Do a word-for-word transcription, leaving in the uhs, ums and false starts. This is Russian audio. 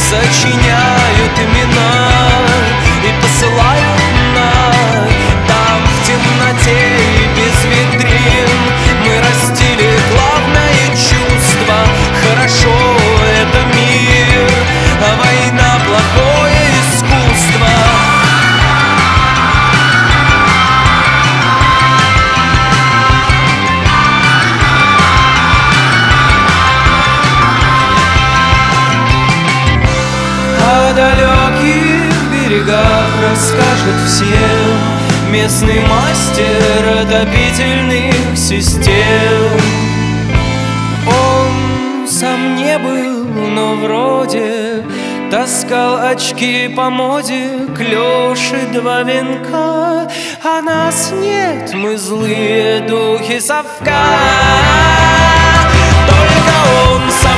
сочиняют имена и посылают на там в темноте и без витрин. Мы растили главное чувство: хорошо — это мир, а война — плохое искусство. О далеких берегах расскажет всем местный мастер отопительных систем. Он сам не был, но вроде таскал очки по моде к Лёше два венка. А нас нет, мы злые духи совка. Только он сам